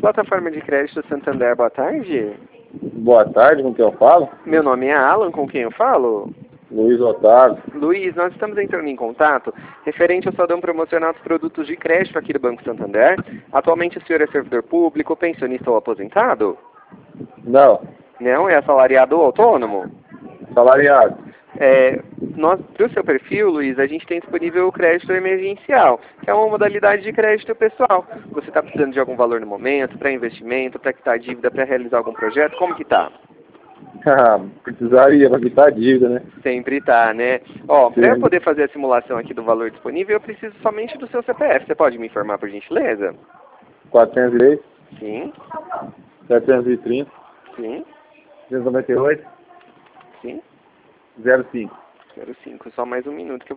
Plataforma de Crédito Santander, boa tarde. Boa tarde, com quem eu falo? Meu nome é Alan, com quem eu falo? Luiz Otávio. Luiz, nós estamos entrando em contato referente ao saldão promocional dos produtos de crédito aqui do Banco Santander. Atualmente o senhor é servidor público, pensionista ou aposentado? Não, Não, é assalariado ou autônomo? salariado. Para o seu perfil, Luiz, a gente tem disponível o crédito emergencial, que é uma modalidade de crédito pessoal. Você está precisando de algum valor no momento, para investimento, para quitar dívida, para realizar algum projeto? Como que tá? Precisaria para quitar a dívida, né? Sempre tá, né? Ó, para eu Sim. poder fazer a simulação aqui do valor disponível, eu preciso somente do seu CPF. Você pode me informar, por gentileza? 403, Sim, 730, sim, 298, sim. 05. 05. Só mais um minuto que eu